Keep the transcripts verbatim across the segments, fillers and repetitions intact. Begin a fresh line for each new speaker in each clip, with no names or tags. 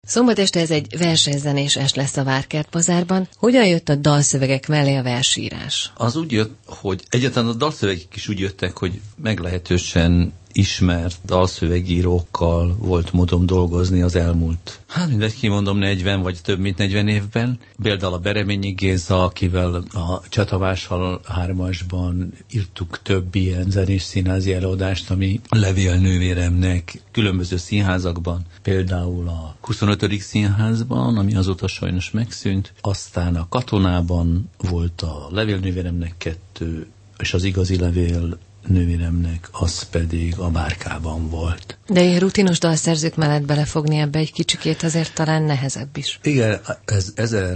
Szombat este ez egy versenyzenés est lesz a Várkert Bazárban. Hogyan jött a dalszövegek mellé a versírás?
Az úgy jött, hogy egyáltalán a dalszövegek is úgy jöttek, hogy meglehetősen ismert dalszövegírókkal volt módom dolgozni az elmúlt, hát mindegy, kimondom, negyven vagy több mint negyven évben. Például a Bereményi Géza, akivel a Csatavással hármasban írtuk több ilyen zenés színházi előadást, ami levélnővéremnek különböző színházakban, például a huszonötödik színházban, ami azóta sajnos megszűnt, aztán a Katonában volt a levélnővéremnek kettő, és az igazi levél nővéremnek, az pedig a Bárkában volt.
De ilyen rutinos dalszerzők mellett belefogni ebbe egy kicsikét azért talán nehezebb is.
Igen, ez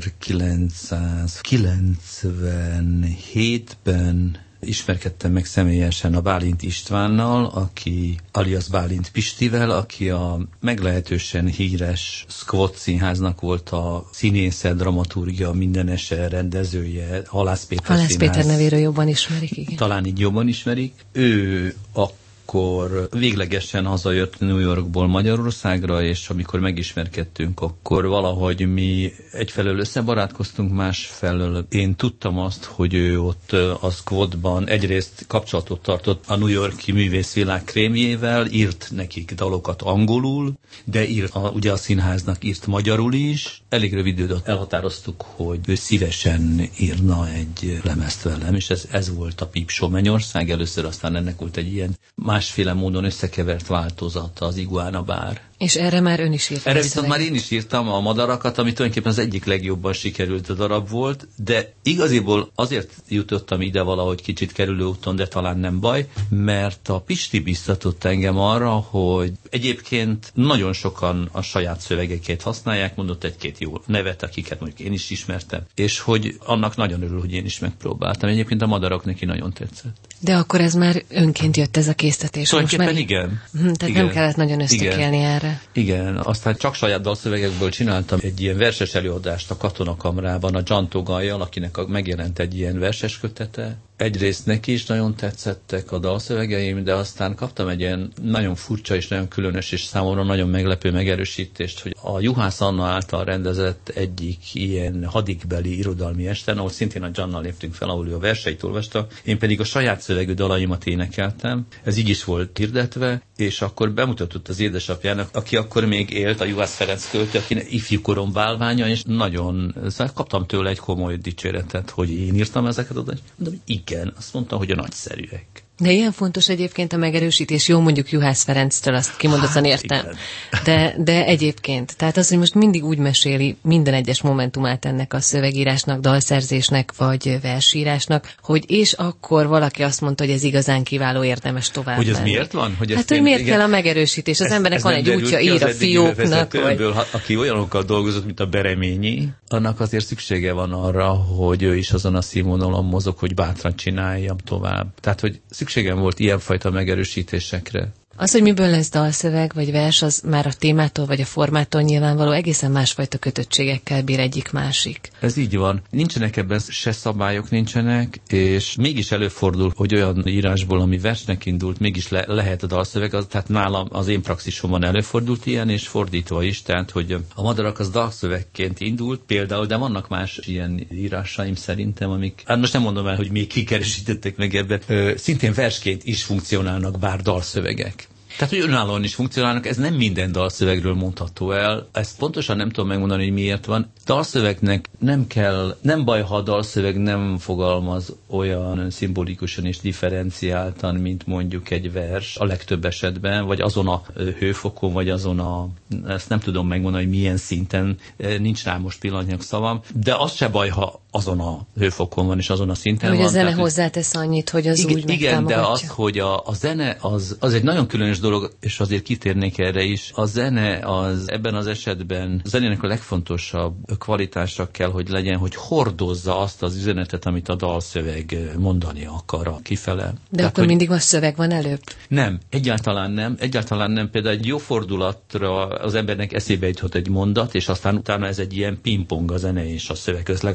ezerkilencszázkilencvenhétben ismerkedtem meg személyesen a Bálint Istvánnal, aki alias Bálint Pistivel, aki a meglehetősen híres Squat Színháznak volt a színésze, dramaturgia, mindenese rendezője, Halász Péter
Halász
Színház.
Péter nevéről jobban ismerik, igen.
Talán így jobban ismerik. Ő a akkor véglegesen hazajött New Yorkból Magyarországra, és amikor megismerkedtünk, akkor valahogy mi egyfelől összebarátkoztunk, másfelől én tudtam azt, hogy ő ott a Squatban egyrészt kapcsolatot tartott a New York-i művészvilág krémjével, írt nekik dalokat angolul, de írt, a, ugye a színháznak írt magyarul is. Elég rövid időt elhatároztuk, hogy ő szívesen írna egy lemezt velem, és ez, ez volt a Peep Show Mennyország először, aztán ennek volt egy ilyen másféle módon összekevert változata, az Iguana Bár.
És erre már ön is írt.
Erre viszont már én is írtam a Madarakat, ami tulajdonképpen az egyik legjobban sikerült a darab volt, de igaziból azért jutottam ide valahogy kicsit kerülő úton, de talán nem baj, mert a Pisti biztatott engem arra, hogy egyébként nagyon sokan a saját szövegeket használják, mondott egy-két jó nevet, akiket mondjuk én is ismertem, és hogy annak nagyon örül, hogy én is megpróbáltam. Egyébként a Madarak neki nagyon tetszett.
De akkor ez már önként jött ez a késztetés.
Tulajdonképpen igen.
Tehát igen. Nem kellett nagyon ösztökélni erre.
Igen, aztán csak saját dalszövegekből csináltam egy ilyen verses előadást a Katonakamrában, a Gianto Gajjal, akinek a, megjelent egy ilyen verses kötete. Egyrészt neki is nagyon tetszettek a dalszövegeim, de aztán kaptam egy ilyen nagyon furcsa és nagyon különös és számomra nagyon meglepő megerősítést, hogy a Juhász Anna által rendezett egyik ilyen hadikbeli irodalmi esten, ahol szintén a Giannal léptünk fel, ahol ő a verseit olvasta, én pedig a saját szövegű dalaimat énekeltem. Ez így is volt hirdetve, és akkor bemutatott az édesapjának, aki akkor még élt, a Juhász Ferenc költő, akinek ifjúkorom bálványa, és nagyon, szóval kaptam tőle egy komoly dicséretet, hogy én írtam ezeket, mondom, hogy igen, azt mondta, hogy a nagyszerűek.
De ilyen fontos egyébként a megerősítés, jó, mondjuk Juhász Ferenctől, azt kimondottan értem. De, de egyébként, tehát az, hogy most mindig úgy meséli minden egyes momentumát ennek a szövegírásnak, dalszerzésnek, vagy versírásnak, hogy és akkor valaki azt mondta, hogy ez igazán kiváló, érdemes tovább
Hogy ez
menni.
miért van? Hogy
hát, hogy miért igen, kell a megerősítés? Az ez, embernek ez van egy útja, ír a fióknak. Vagy...
Aki olyanokkal dolgozott, mint a Bereményi, annak azért szüksége van arra, hogy ő is azon a színvonalon mozog, hogy bátran csináljam tovább. Tehát, hogy szükségem volt ilyenfajta megerősítésekre.
Az, hogy miből lesz dalszöveg vagy vers, az már a témától vagy a formától nyilvánvaló, egészen másfajta kötöttségekkel bír egyik másik.
Ez így van. Nincsenek ebben se szabályok nincsenek, és mégis előfordul, hogy olyan írásból, ami versnek indult, mégis le- lehet a dalszöveg, az, tehát nálam az én praxisomban előfordult ilyen, és fordítva is, tehát hogy a Madarak az dalszövegként indult például, de vannak más ilyen írásaim szerintem, amik, hát most nem mondom el, hogy még kikeresítettek meg ebben, ö, szintén versként is funkcionálnak, bár dalszövegek. Tehát, hogy önállóan is funkcionálnak, ez nem minden dalszövegről mondható el. Ezt pontosan nem tudom megmondani, hogy miért van. Dalszövegnek nem kell, nem baj, ha a dalszöveg nem fogalmaz olyan szimbolikusan és differenciáltan, mint mondjuk egy vers a legtöbb esetben, vagy azon a hőfokon, vagy azon a, ezt nem tudom megmondani, hogy milyen szinten, nincs rá most pillanatnyilag szavam, de az se baj, ha azon a hőfokon van, és azon a szinten
hogy
van.
Hogy a zene
tehát,
hozzátesz annyit, hogy az
igen,
úgy
igen, de az,
megtámogatja.
hogy a, a zene, az, az egy nagyon különös dolog, és azért kitérnék erre is. A zene az ebben az esetben, a zenének a legfontosabb kvalitása kell, hogy legyen, hogy hordozza azt az üzenetet, amit a dalszöveg mondani akar a kifele.
De
Tehát,
akkor
hogy
mindig a szöveg van előbb?
Nem, egyáltalán nem. Egyáltalán nem. Például egy jó fordulatra az embernek eszébe juthat egy mondat, és aztán utána ez egy ilyen pingpong a zene és a szöveg, ez legalábbis nálam.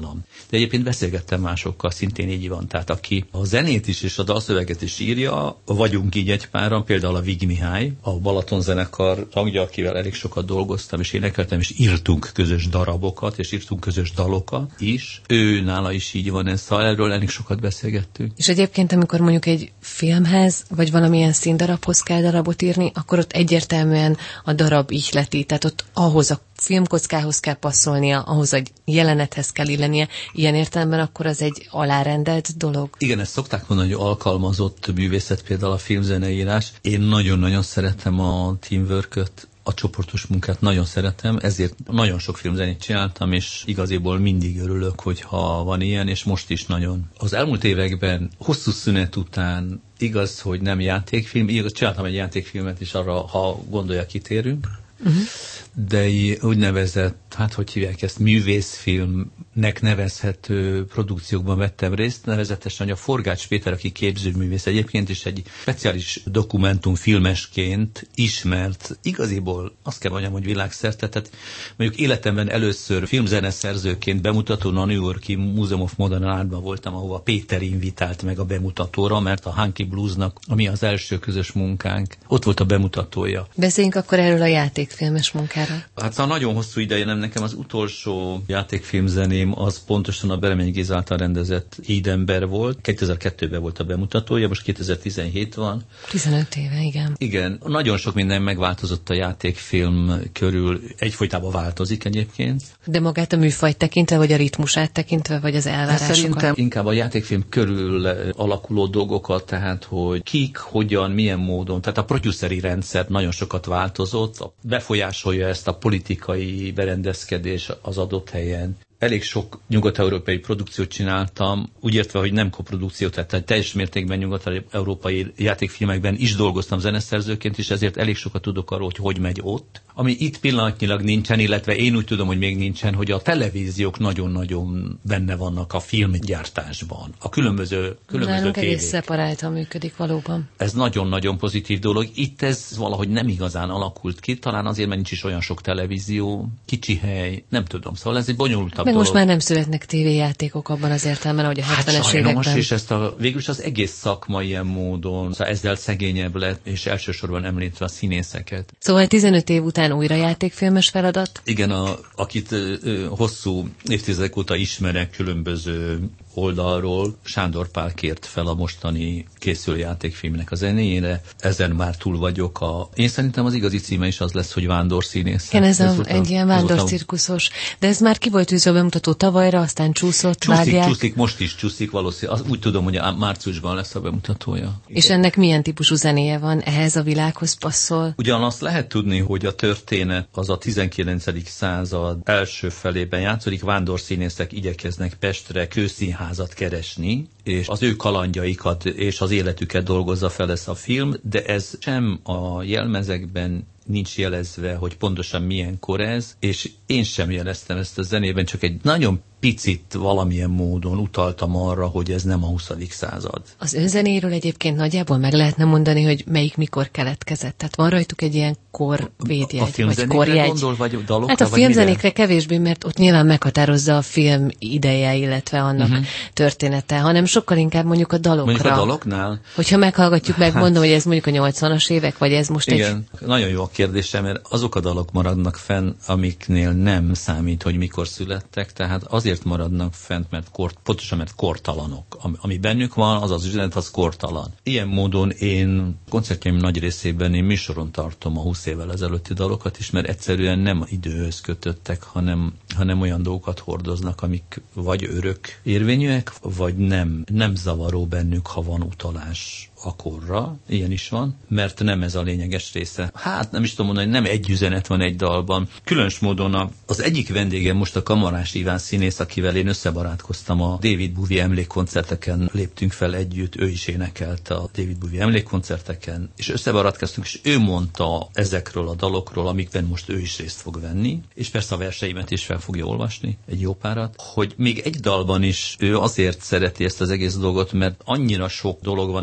nálam. De egyébként beszélgettem másokkal, szintén így van. Tehát aki a zenét is és a dalszöveget is írja, vagyunk így egy páran, például a Vig Mihály, a Balaton zenekar tagja, akivel elég sokat dolgoztam, és énekeltem, és írtunk közös darabokat, és írtunk közös dalokat is. Ő nála is így van ez, szóval erről elég sokat beszélgettünk.
És egyébként, amikor mondjuk egy filmhez, vagy valamilyen színdarabhoz kell darabot írni, akkor ott egyértelműen a darab ihleti, tehát ott ahhoz a filmkockához kell passzolnia, ahhoz a jelenethez kell illenie, ilyen értelemben akkor az egy alárendelt dolog.
Igen, ezt szokták mondani, hogy alkalmazott művészet, például a filmzeneírás. Én nagyon-nagyon szeretem a teamworköt, a csoportos munkát nagyon szeretem, ezért nagyon sok filmzenét csináltam, és igaziból mindig örülök, hogyha van ilyen, és most is nagyon. Az elmúlt években, hosszú szünet után, igaz, hogy nem játékfilm, igaz, csináltam egy játékfilmet, és arra, ha gondolja, kitérünk, uh-huh. de úgynevezett, hát hogy hívják ezt, művészfilmnek nevezhető produkciókban vettem részt, nevezetesen, hogy a Forgács Péter, aki képzőművész egyébként, is egy speciális dokumentumfilmesként ismert, igaziból azt kell mondjam, hogy világszerte, tehát mondjuk életemben először filmzeneszerzőként bemutatón a New York-i Museum of Modern Artban voltam, ahova Péter invitált meg a bemutatóra, mert a Hunky Bluesnak, ami az első közös munkánk, ott volt a bemutatója.
Beszéljünk akkor erről a játékfilmes munkáról.
Hát szóval nagyon hosszú ideje, nem nekem az utolsó játékfilmzeném az pontosan a Beremény Géza által rendezett Édenber volt. kétezer-kettőben volt a bemutatója, most kétezer-tizenhét van.
tizenöt éve, igen.
Igen, nagyon sok minden megváltozott a játékfilm körül, egyfolytában változik egyébként.
De magát a műfajt tekintve, vagy a ritmusát tekintve, vagy az elvárásokat?
Szerintem inkább a játékfilm körül alakuló dolgokat, tehát hogy kik, hogyan, milyen módon, tehát a produceri rendszer nagyon sokat változott, befolyásolja ezt a politikai berendezkedés az adott helyen. Elég sok nyugat-európai produkciót csináltam, úgy értve, hogy nem koprodukció, tehát teljes mértékben nyugat-európai játékfilmekben is dolgoztam zeneszerzőként, és ezért elég sokat tudok arról, hogy hogy megy ott. Ami itt pillanatnyilag nincsen, illetve én úgy tudom, hogy még nincsen, hogy a televíziók nagyon-nagyon benne vannak a filmgyártásban. A különböző, különböző
Nálunk
tévék.
egész szeparáltan működik valóban.
Ez nagyon-nagyon pozitív dolog. Itt ez valahogy nem igazán alakult ki, talán azért, mert nincs is olyan sok televízió, kicsi hely, nem tudom. Szóval ez egy bonyolultabb
meg
dolog.
Most már nem születnek tévéjátékok abban az értelemben, ahogy a hetvenes
hát
években.
Hát és ezt a, végülis az egész szakma ilyen módon, szóval ezzel szegényebb lett, és elsősorban említve a színészeket.
Szóval tizenöt év után újra játékfilmes feladat?
Igen, a, akit ö, hosszú évtizedek óta ismerek különböző oldalról, Sándor Pál kért fel a mostani készülő játékfilmnek a zenéjére. Ezen már túl vagyok. A... Én szerintem az igazi címe is az lesz, hogy vándorszínész.
Igen, ez, ez a, egy a, ilyen vándorcirkuszos. De ez már ki volt űzve a bemutató tavalyra, aztán csúszott,
csúszik,
vágják.
Csúszik, most is csúszik valószínűleg. Az, úgy tudom, hogy a márciusban lesz a bemutatója.
És igen. Ennek milyen típusú zenéje van? Ehhez a világhoz passzol?
Ugyanazt lehet tudni, hogy a történet az a tizenkilencedik század első felében játszódik, vándorszínészek igyekeznek Pestre kőszínházat keresni, és az ő kalandjaikat és az életüket dolgozza fel ez a film, de ez sem a jelmezekben nincs jelezve, hogy pontosan milyenkor ez, és én sem jeleztem ezt a zenében, csak egy nagyon picit valamilyen módon utaltam arra, hogy ez nem a huszadik század.
Az önzenéről egyébként nagyjából meg lehetne mondani, hogy melyik mikor keletkezett. Tehát van rajtuk egy ilyen korvédjegy, vagy korjegy.
Gondol, vagy dalokra,
hát a filmzenékre kevésbé, mert ott nyilván meghatározza a film ideje, illetve annak uh-huh. története, hanem sokkal inkább mondjuk a dalokra.
Mondjuk a daloknál?
Hogyha meghallgatjuk meg, mondom, hogy ez mondjuk a nyolcvanas évek, vagy ez most
igen,
egy...
nagyon jó a kérdésem, mert azok a dalok maradnak fenn, amiknél nem számít, hogy mikor születtek, tehát azért maradnak fent, mert kort, pontosan mert kortalanok. Ami, ami bennük van, az az üzenet, az kortalan. Ilyen módon én koncertjeim nagy részében én műsoron tartom a húsz évvel ezelőtti dalokat is, mert egyszerűen nem időhöz kötöttek, hanem, hanem olyan dolgokat hordoznak, amik vagy örök érvényűek, vagy nem, nem zavaró bennük, ha van utalás akkorra, ilyen is van, mert nem ez a lényeges része. Hát nem is tudom mondani, nem egy üzenet van egy dalban. Különös módon a, az egyik vendégem most a Kamarás Iván színész, akivel én összebarátkoztam a David Bowie emlékkoncerteken, léptünk fel együtt, ő is énekelt a David Bowie emlékkoncerteken, és összebarátkoztunk, és ő mondta ezekről a dalokról, amikben most ő is részt fog venni, és persze a verseimet is fel fogja olvasni, egy jó párat, hogy még egy dalban is ő azért szereti ezt az egész dolgot, mert annyira sok dolog van elrejtve,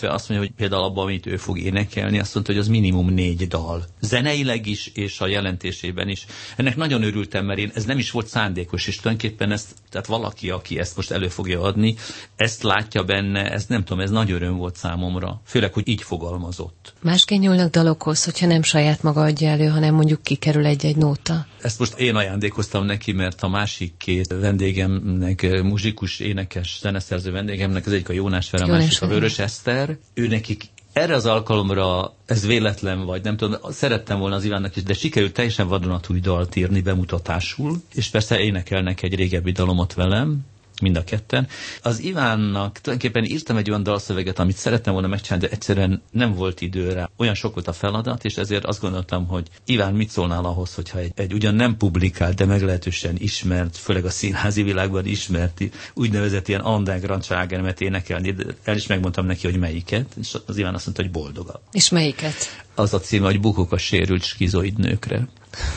illetve azt mondja, hogy például abban, amit ő fog énekelni, azt mondta, hogy az minimum négy dal. Zeneileg is, és a jelentésében is. Ennek nagyon örültem, mert én, ez nem is volt szándékos, és tulajdonképpen ezt, tehát valaki, aki ezt most elő fogja adni, ezt látja benne, ez nem tudom, ez nagy öröm volt számomra. Főleg, hogy így fogalmazott.
Másként nyúlnak dalokhoz, hogyha nem saját maga adja elő, hanem mondjuk kikerül egy-egy nóta.
Ezt most én ajándékoztam neki, mert a másik két vendégemnek, muzsikus, énekes, zeneszerző vendégemnek, az egyik a Jónás Vera, a másik a Vörös Eszter. Ő nekik erre az alkalomra, ez véletlen vagy, nem tudom, szerettem volna az Ivánnak is, de sikerült teljesen vadonatúj dalt írni bemutatásul, és persze énekelnek egy régebbi dalomat velem, mind a ketten. Az Ivánnak tulajdonképpen írtam egy olyan dalszöveget, amit szerettem volna megcsinálni, de egyszerűen nem volt idő rá. Olyan sok volt a feladat, és ezért azt gondoltam, hogy Iván, mit szólnál ahhoz, hogyha egy, egy ugyan nem publikált, de meglehetősen ismert, főleg a színházi világban ismert, úgynevezett ilyen underground slágeremet énekelni. El is megmondtam neki, hogy melyiket, és az Iván azt mondta, hogy boldogabb.
És melyiket?
Az a címe, hogy Bukok a sérült skizoid nőkre.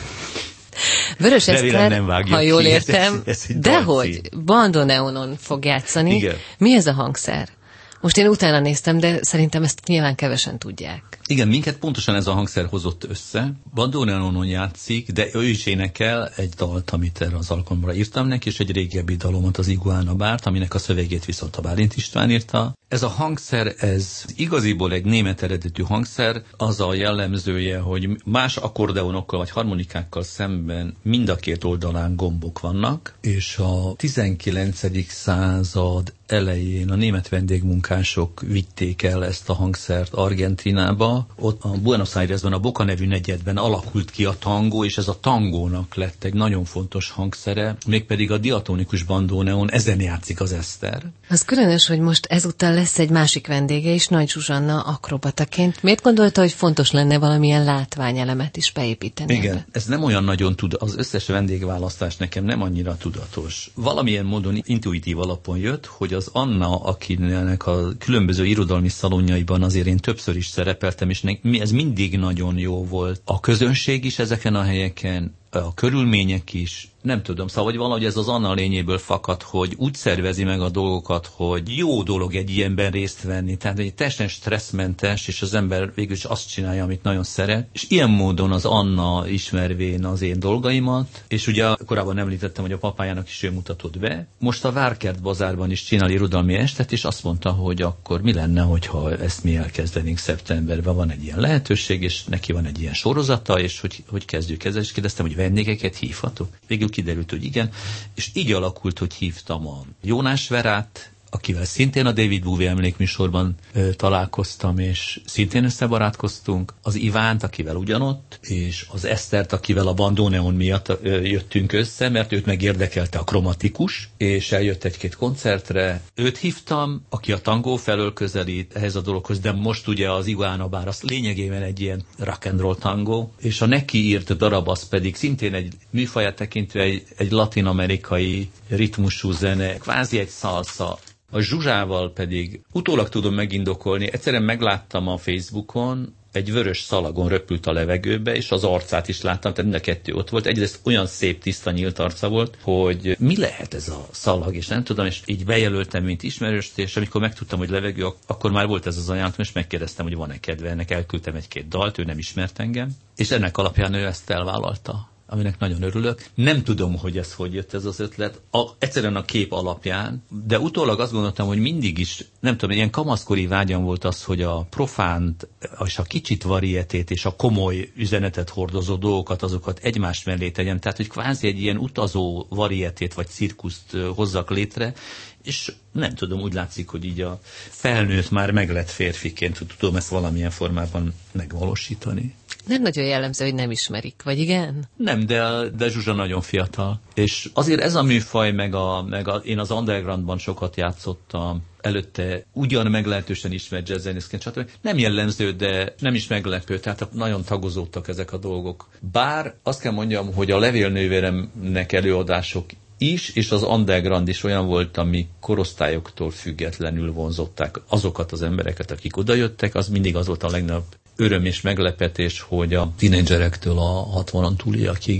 Vörös Eszter, ha jól
ki,
értem,
ez, ez
dehogy bandoneonon fog játszani.
Igen.
Mi ez a hangszer? Most én utána néztem, de szerintem ezt nyilván kevesen tudják.
Igen, minket pontosan ez a hangszer hozott össze. Bandoneonon játszik, de ő is énekel egy dalt, amit erre az alkalomra írtam neki, és egy régebbi dalomat, az Iguana Bárt, aminek a szövegét viszont a Bálint István írta. Ez a hangszer, ez igaziból egy német eredetű hangszer, az a jellemzője, hogy más akkordeonokkal vagy harmonikákkal szemben mind a két oldalán gombok vannak, és a tizenkilencedik század elején a német vendégmunkások vitték el ezt a hangszert Argentínába. Ott a Buenos Airesben, a Boca nevű negyedben alakult ki a tangó, és ez a tangónak lett egy nagyon fontos hangszere, mégpedig a diatonikus bandoneon, ezen játszik az Eszter.
Az különös, hogy most ezúttal lesz egy másik vendége is, Nagy Zsuzsanna akrobataként. Miért gondolta, hogy fontos lenne valamilyen látványelemet is beépíteni?
Igen,
ebbe?
ez nem olyan nagyon tud, az összes vendégválasztás nekem nem annyira tudatos. Valamilyen módon intuitív alapon jött, hogy az Anna, akinek a különböző irodalmi szalonjaiban azért én többször is szerepeltem, és ez mindig nagyon jó volt. A közönség is ezeken a helyeken, a körülmények is, nem tudom, szóval hogy valahogy ez az Anna lényéből fakad, hogy úgy szervezi meg a dolgokat, hogy jó dolog egy ilyenben részt venni, tehát egy teljesen stresszmentes, és az ember végül is azt csinálja, amit nagyon szeret, és ilyen módon az Anna ismervén az én dolgaimat, és ugye korábban említettem, hogy a papájának is ő mutatott be, most a Várkert Bazárban is csinál irodalmi estet, és azt mondta, hogy akkor mi lenne, hogyha ezt mi elkezdenénk szeptemberben, van egy ilyen lehetőség, és neki van egy ilyen sorozata, és hogy, hogy kezdjük ezzel, és kérdeztem, hogy vendégeket hívhatok? Végül kiderült, hogy igen, és így alakult, hogy hívtam a Jónás Verát, akivel szintén a David Bowie emlékműsorban ö, találkoztam, és szintén összebarátkoztunk, az Ivánt, akivel ugyanott, és az Esztert, akivel a bandoneon miatt ö, jöttünk össze, mert őt megérdekelte a kromatikus, és eljött egy-két koncertre. Őt hívtam, aki a tangó felől közelít ehhez a dologhoz, de most ugye az Iguana Bar, az lényegében egy ilyen rock and roll tangó, és a neki írt darab az pedig szintén egy műfaját tekintve egy, egy latin-amerikai ritmusú zene, kvázi egy szalsza. A Zsuzsával pedig utólag tudom megindokolni, egyszerűen megláttam a Facebookon, egy vörös szalagon röpült a levegőbe, és az arcát is láttam, tehát mind a kettő ott volt. Egyrészt olyan szép, tiszta, nyílt arca volt, hogy mi lehet ez a szalag, és nem tudom, és így bejelöltem, mint ismerőst, és amikor megtudtam, hogy levegő, akkor már volt ez az ajánlatom, és megkérdeztem, hogy van-e kedve, ennek elküldtem egy-két dalt, ő nem ismert engem, és ennek alapján ő ezt elvállalta, aminek nagyon örülök. Nem tudom, hogy ez hogy jött ez az ötlet, a, egyszerűen a kép alapján, de utólag azt gondoltam, hogy mindig is, nem tudom, ilyen kamaszkori vágyam volt az, hogy a profánt, és a kicsit varietét, és a komoly üzenetet hordozó dolgokat, azokat egymás mellé tegyem, tehát, hogy kvázi egy ilyen utazó varietét, vagy cirkuszt hozzak létre, és nem tudom, úgy látszik, hogy így a felnőtt már meglett férfiként, hogy tudom ezt valamilyen formában megvalósítani.
Nem nagyon jellemző, hogy nem ismerik, vagy igen?
Nem, de, de Zsuzsa nagyon fiatal. És azért ez a műfaj, meg, a, meg a, én az undergroundban sokat játszottam, előtte ugyan meglehetősen ismert jazzzenészként, stb. Nem jellemző, de nem is meglepő, tehát nagyon tagozódtak ezek a dolgok. Bár azt kell mondjam, hogy a levélnővéremnek előadások is, és az underground is olyan volt, ami korosztályoktól függetlenül vonzották azokat az embereket, akik odajöttek, az mindig az volt a legnagyobb öröm és meglepetés, hogy a tínédzserektől a hatvanon túliakig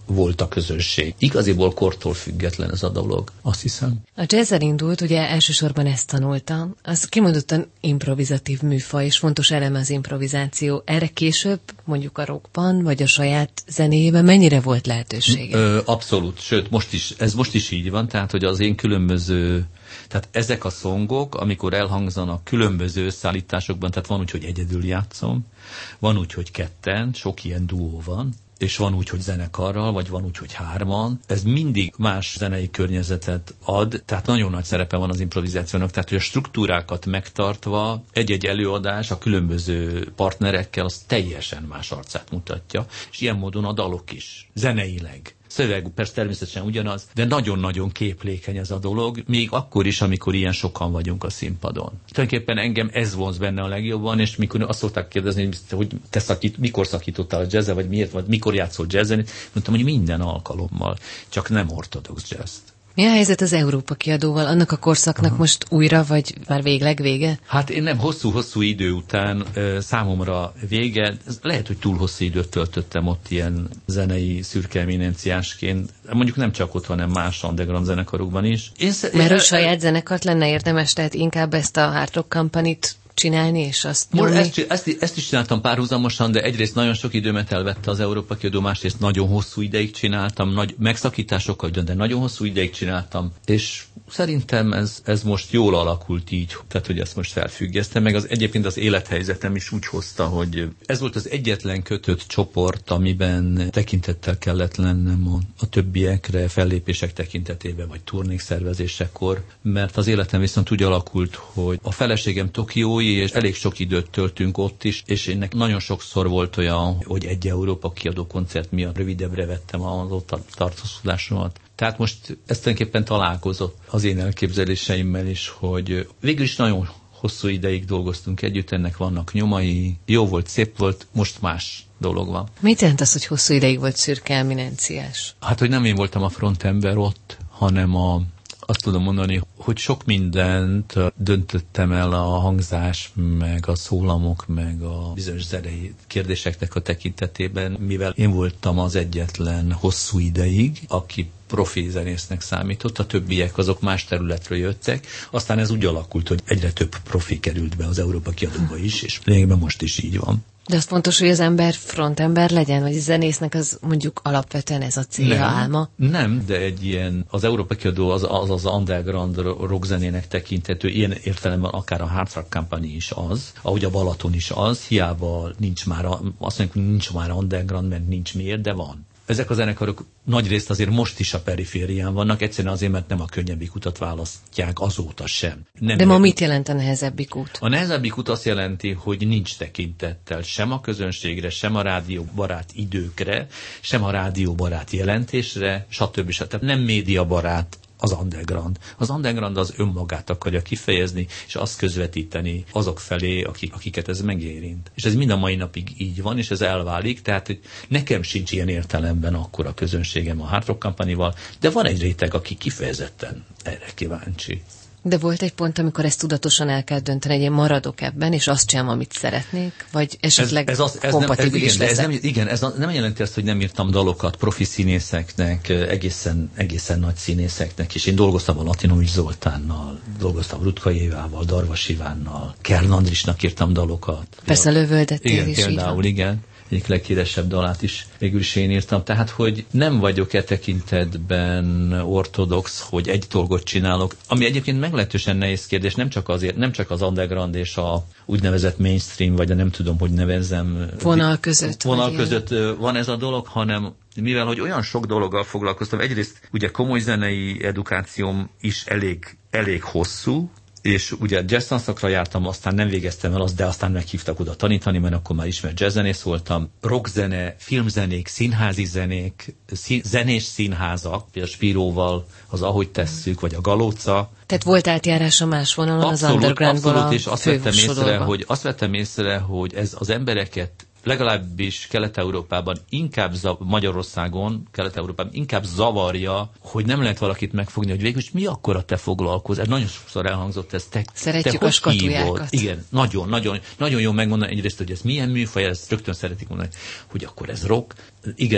volt a közönség. Igaziból kortól független ez a dolog, azt hiszem.
A jazzzel indult, ugye elsősorban ezt tanultam, az kimondottan improvizatív műfaj, és fontos eleme az improvizáció. Erre később, mondjuk a rockban, vagy a saját zenéjében mennyire volt lehetősége?
Ö, abszolút, sőt, most is, ez most is így van, tehát, hogy az én különböző, tehát ezek a szongok, amikor elhangzanak különböző összeállításokban, tehát van úgy, hogy egyedül játszom, van úgy, hogy ketten, sok ilyen duó van, és van úgy, hogy zenekarral, vagy van úgy, hogy hárman. Ez mindig más zenei környezetet ad, tehát nagyon nagy szerepe van az improvizációnak, tehát hogy a struktúrákat megtartva egy-egy előadás a különböző partnerekkel az teljesen más arcát mutatja, és ilyen módon a dalok is, zeneileg. Szöveg persze természetesen ugyanaz, de nagyon-nagyon képlékeny ez a dolog, még akkor is, amikor ilyen sokan vagyunk a színpadon. Tulajdonképpen engem ez vonz benne a legjobban, és mikor azt szokták kérdezni, hogy te szakít, mikor szakítottál a jazzzel, vagy miért, vagy mikor játszol jazzen, mondtam, hogy minden alkalommal, csak nem ortodox jazzt.
Mi a helyzet az Európa Kiadóval? Annak a korszaknak Aha. most újra, vagy már végleg vége?
Hát én nem hosszú-hosszú idő után ö, számomra vége. Lehet, hogy túl hosszú időt töltöttem ott ilyen zenei szürke eminenciásként. Mondjuk nem csak ott, hanem más underground zenekarokban is. Én sz-
Mert hogy saját zenekart lenne érdemes, tehát inkább ezt a Hard Rock Company-t csinálni, és azt nyomni.
Ezt, ezt, ezt is csináltam párhuzamosan, de egyrészt nagyon sok időmet elvette az Európa Kiadó, másrészt nagyon hosszú ideig csináltam, nagy megszakításokkal, de nagyon hosszú ideig csináltam, és szerintem ez, ez most jól alakult így, tehát hogy ezt most felfüggesztem, meg az egyébként az élethelyzetem is úgy hozta, hogy ez volt az egyetlen kötött csoport, amiben tekintettel kellett lennem a, a többiekre, fellépések tekintetében, vagy turnék szervezésekor, mert az életem viszont úgy alakult, hogy a feleségem tokiói, és elég sok időt töltünk ott is, és ennek nagyon sokszor volt olyan, hogy egy Európa Kiadó koncert miatt rövidebbre vettem az ott tartózkodásomat. Tehát most ezt tulajdonképpen találkozott az én elképzeléseimmel is, hogy végül is nagyon hosszú ideig dolgoztunk együtt, ennek vannak nyomai, jó volt, szép volt, most más dolog van.
Mit jelent az, hogy hosszú ideig volt szürke eminenciás?
Hát, hogy nem én voltam a frontember ott, hanem a azt tudom mondani, hogy sok mindent döntöttem el a hangzás, meg a szólamok, meg a bizonyos zenei kérdéseknek a tekintetében, mivel én voltam az egyetlen hosszú ideig, aki profi zenésznek számított, a többiek azok más területről jöttek, aztán ez úgy alakult, hogy egyre több profi került be az Európa Kiadóba is, és lényegben most is így van.
De az fontos, hogy az ember frontember legyen, vagy a zenésznek az mondjuk alapvetően ez a célja, nem, álma?
Nem, de egy ilyen, az Európa Kiadó az az, az underground rockzenének tekintető, ilyen értelemben akár a Hard Rock Company is az, ahogy a Balaton is az, hiába nincs már, azt mondjuk, hogy nincs már underground, mert nincs miért, de van. Ezek a zenekarok nagyrészt azért most is a periférián vannak, egyszerűen azért, mert nem a könnyebbik utat választják azóta sem. Nem
De ma mit jelent a nehezebbik út?
A nehezebbik út azt jelenti, hogy nincs tekintettel sem a közönségre, sem a rádióbarát időkre, sem a rádióbarát jelentésre, stb. stb. Nem médiabarát az underground. Az underground az önmagát akarja kifejezni, és azt közvetíteni azok felé, akik, akiket ez megérint. És ez mind a mai napig így van, és ez elválik, tehát hogy nekem sincs ilyen értelemben akkora közönségem a Hard Rock Company-val, de van egy réteg, aki kifejezetten erre kíváncsi. De
volt egy pont, amikor ezt tudatosan el kell dönteni, hogy én maradok ebben, és azt csinálom, amit szeretnék, vagy esetleg ez, ez az, ez kompatibilis
nem, ez igen, ez nem, igen, ez nem jelenti azt, hogy nem írtam dalokat profi színészeknek, egészen, egészen nagy színészeknek, és én dolgoztam a Latinovics Zoltánnal, dolgoztam Rutka Évával, Darvas Ivánnal, Kern Andrisnak írtam dalokat.
Persze lövöldettél
igen,
is.
Például, igen. Egyik leghíresebb dalát is végül is én írtam. Tehát, hogy nem vagyok e tekintetben ortodox, hogy egy dolgot csinálok, ami egyébként meglehetősen nehéz kérdés, nem csak azért, nem csak az underground és a úgynevezett mainstream, vagy a nem tudom, hogy nevezzem.
Vonal között.
Vonal között ilyen. Van ez a dolog, hanem mivel, hogy olyan sok dologgal foglalkoztam, egyrészt ugye komoly zenei edukációm is elég, elég hosszú, és ugye jazztanszakra jártam, aztán nem végeztem el azt, de aztán meghívtak oda tanítani, mert akkor már ismert jazzzenész voltam. Rockzene, filmzenék, színházi zenék, szín, zenés színházak, például Spiróval, az Ahogy tesszük, vagy a Galóca.
Tehát volt átjárása más vonalon az undergroundból
abszolút, és azt vettem észre, hogy, azt vettem észre, hogy ez az embereket legalábbis Kelet-Európában inkább, Magyarországon, Kelet-Európában inkább zavarja, hogy nem lehet valakit megfogni, hogy végül is mi akkor a te foglalkozás. Nagyon sokszor elhangzott ez. Te,
Szeretjük
te
a skatujákat.
Igen, nagyon, nagyon, nagyon jó megmondani egyrészt, hogy ez milyen műfaj, ezt rögtön szeretik mondani, hogy akkor ez rock. Igen,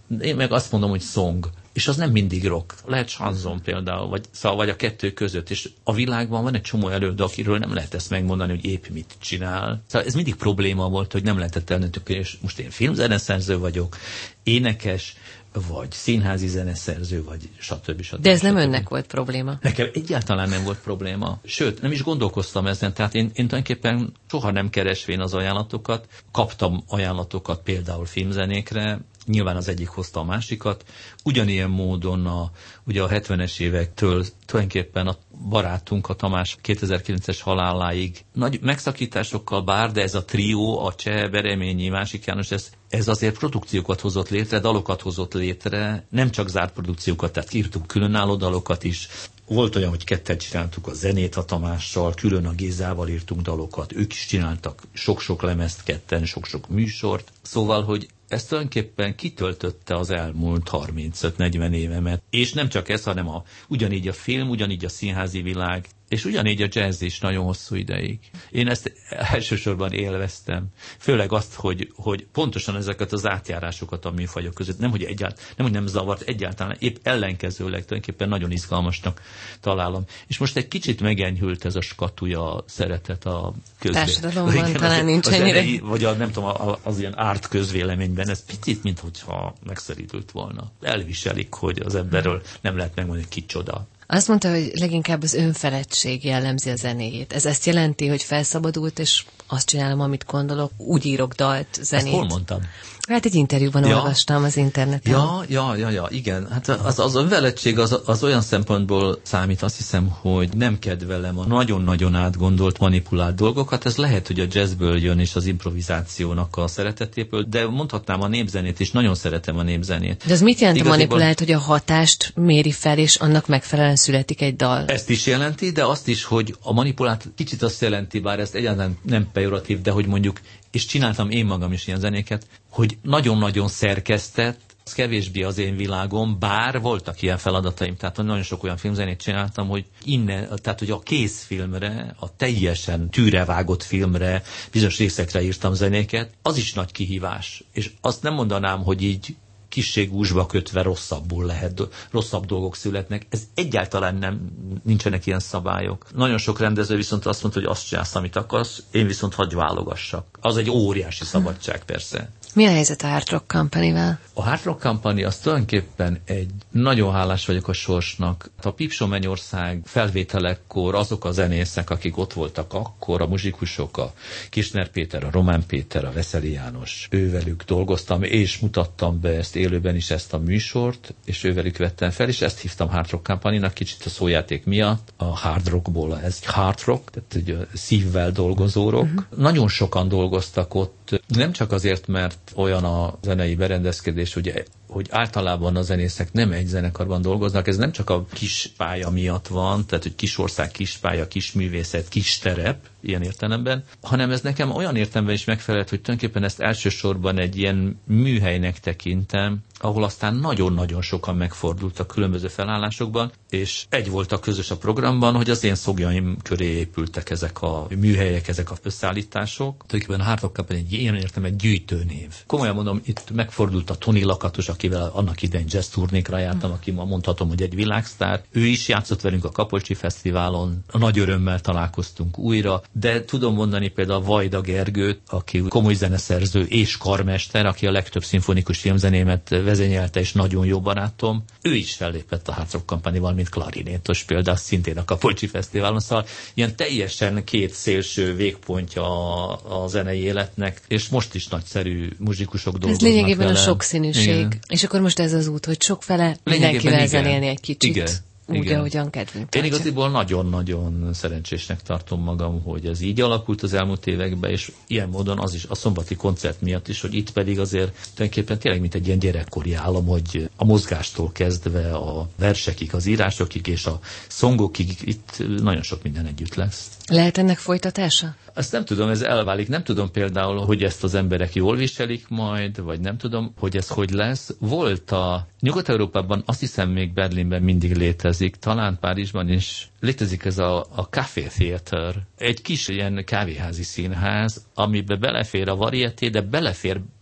én meg azt mondom, hogy song. És az nem mindig rock. Lehet chanson például, vagy, szóval, vagy a kettő között. És a világban van egy csomó előadó, akiről nem lehet ezt megmondani, hogy épp mit csinál. Szóval ez mindig probléma volt, hogy nem lehetett elnöntök, és most én filmzeneszerző vagyok, énekes, vagy színházi zeneszerző, vagy stb. stb.
De ez nem
stb.
önnek volt probléma.
Nekem egyáltalán nem volt probléma. Sőt, nem is gondolkoztam ezen. Tehát én, én tulajdonképpen soha nem keresvén az ajánlatokat. Kaptam ajánlatokat például filmzenékre, nyilván az egyik hozta a másikat. Ugyanilyen módon a, ugye a hetvenes évektől tulajdonképpen a barátunk, a Tamás kétezer-kilences haláláig nagy megszakításokkal bár, de ez a trió, a Cseh, Bereményi, Másik János, ez, ez azért produkciókat hozott létre, dalokat hozott létre, nem csak zárt produkciókat, tehát írtunk különálló dalokat is. Volt olyan, hogy ketten csináltuk a zenét a Tamással, külön a Gézával írtunk dalokat, ők is csináltak sok-sok lemezt ketten, sok-sok műsort. Szóval, hogy ez tulajdonképpen kitöltötte az elmúlt harmincöt-negyven évemet. És nem csak ez, hanem a, ugyanígy a film, ugyanígy a színházi világ, és ugyanígy a jazz is nagyon hosszú ideig. Én ezt elsősorban élveztem. Főleg azt, hogy, hogy pontosan ezeket az átjárásokat a műfajok között, nem hogy, egyáltalán, nem, hogy nem zavart egyáltalán, épp ellenkezőleg tulajdonképpen nagyon izgalmasnak találom. És most egy kicsit megenyhült ez a skatuja szeretet a közvéleményben.
Társadalomban talán nincs ennyire.
Vagy a, nem tudom, az ilyen árt közvéleményben, ez picit, minthogyha megszerítült volna. Elviselik, hogy az emberről nem lehet megmondani, hogy kicsoda.
Azt mondta, hogy leginkább az önfeledtség jellemzi a zenéjét. Ez ezt jelenti, hogy felszabadult, és azt csinálom, amit gondolok, úgy írok dalt, zenét.
Ezt hol mondtam?
Hát egy interjúban ja. olvastam az interneten.
Ja, ja, ja, ja, igen. Hát az, az önfeledtség az, az olyan szempontból számít, azt hiszem, hogy nem kedvelem a nagyon-nagyon átgondolt, manipulált dolgokat. Ez lehet, hogy a jazzből jön, és az improvizációnak a szeretetéből, de mondhatnám a népzenét is, nagyon szeretem a népzenét. De
ez mit jelent
Igaziból...
a manipulált, hogy a hatást méri fel, és annak megfelelően születik egy dal?
Ezt is jelenti, de azt is, hogy a manipulált kicsit azt jelenti, bár ezt egyáltalán nem pejoratív, de hogy mondjuk, és csináltam én magam is ilyen zenéket, hogy nagyon-nagyon szerkesztett, az kevésbé az én világom, bár voltak ilyen feladataim, tehát nagyon sok olyan filmzenét csináltam, hogy innen, tehát hogy a készfilmre, a teljesen tűrevágott filmre, bizonyos részekre írtam zenéket, az is nagy kihívás. És azt nem mondanám, hogy így kissé gúzsba kötve rosszabbul lehet, rosszabb dolgok születnek. Ez egyáltalán nem, nincsenek ilyen szabályok. Nagyon sok rendező viszont azt mondta, hogy azt csinálsz, amit akarsz, én viszont hadd válogassak. Az egy óriási szabadság persze.
Mi a helyzet a Hard Rock Company-vel?
A Hard Rock Company az tulajdonképpen egy, nagyon hálás vagyok a sorsnak. A Pipsó Mennyország felvételekkor azok a zenészek, akik ott voltak akkor, a muzsikusok, a Kisner Péter, a Román Péter, a Veszeli János, ővelük dolgoztam, és mutattam be ezt élőben is ezt a műsort, és ővelük vettem fel, és ezt hívtam Hard Rock Company-nak, kicsit a szójáték miatt. A hard rockból ez hard rock, tehát egy szívvel dolgozó rock. Uh-huh. Nagyon sokan dolgoztak ott, nem csak azért, mert olyan a zenei berendezkedés, hogy, hogy általában a zenészek nem egy zenekarban dolgoznak, ez nem csak a kis pálya miatt van, tehát hogy kis ország, kis pálya, kis művészet, kis terep, ilyen értelemben, hanem ez nekem olyan értelemben is megfelelt, hogy tulajdonképpen ezt elsősorban egy ilyen műhelynek tekintem, ahol aztán nagyon-nagyon sokan megfordultak különböző felállásokban, és egy volt a közös a programban, hogy az én szogjaim köré épültek ezek a műhelyek, ezek a összeállítások. Tulajdonképpen a Hard Rock Company egy ilyen értem egy gyűjtőnév. Komolyan mondom, itt megfordult a Tony Lakatos, akivel annak idején jazz turnékra jártam, aki ma mondhatom, hogy egy világsztár. Ő is játszott velünk a Kapolcsi Fesztiválon, nagy örömmel találkoztunk újra, de tudom mondani például Vajda Gergőt, aki komoly zeneszerző és karmester, aki a legtöbb szimfonikus filmzenémet vezényelte, és nagyon jó barátom. Ő is fellépett a Hard Rock Company-val, mint klarinétos például, szintén a Kapolcsi Fesztiválon, szóval ilyen teljesen két szélső végpontja a, a zenei életnek, és most is nagyszerű muzsikusok dolgoznak.
Ez lényegében
vele.
A sokszínűség. Igen. És akkor most ez az út, hogy sokfele mindenkivel zenélni egy kicsit. Igen. Úgy, igen. Ahogyan kedvünk tartja.
Én igaziból nagyon-nagyon szerencsésnek tartom magam, hogy ez így alakult az elmúlt években, és ilyen módon az is a szombati koncert miatt is, hogy itt pedig azért tulajdonképpen tényleg mint egy ilyen gyerekkori álom, hogy a mozgástól kezdve a versekig, az írásokig és a szongokig itt nagyon sok minden együtt lesz.
Lehet ennek folytatása?
Azt nem tudom, ez elválik. Nem tudom például, hogy ezt az emberek jól viselik majd, vagy nem tudom, hogy ez hogy lesz. Volt a Nyugat-Európában, azt hiszem még Berlinben mindig létezik, talán Párizsban is létezik ez a, a Café Theater. Egy kis ilyen kávéházi színház, amiben belefér a varieté, de belefér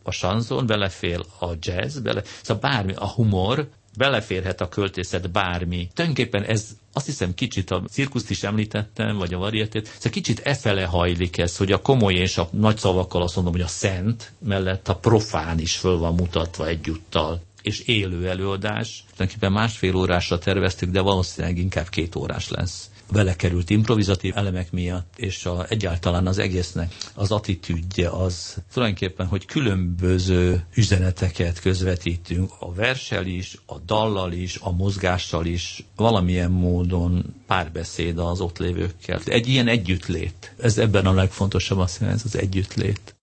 a sanzon, belefér a jazz, bele, szóval bármi, a humor, beleférhet a költészet bármi. Tulajdonképpen ez azt hiszem kicsit, a cirkuszt is említettem, vagy a varietét, szóval kicsit efele hajlik ez, hogy a komoly és a nagy szavakkal azt mondom, hogy a szent mellett a profán is föl van mutatva egyúttal. És élő előadás. Tulajdonképpen másfél órásra terveztük, de valószínűleg inkább két órás lesz. Belekerült improvizatív elemek miatt, és a, egyáltalán az egésznek az attitűdje az tulajdonképpen, hogy különböző üzeneteket közvetítünk, a verssel is, a dallal is, a mozgással is, valamilyen módon párbeszéd az ott lévőkkel. Egy ilyen együttlét. Ez ebben a legfontosabb, azt hiszem, ez az együttlét.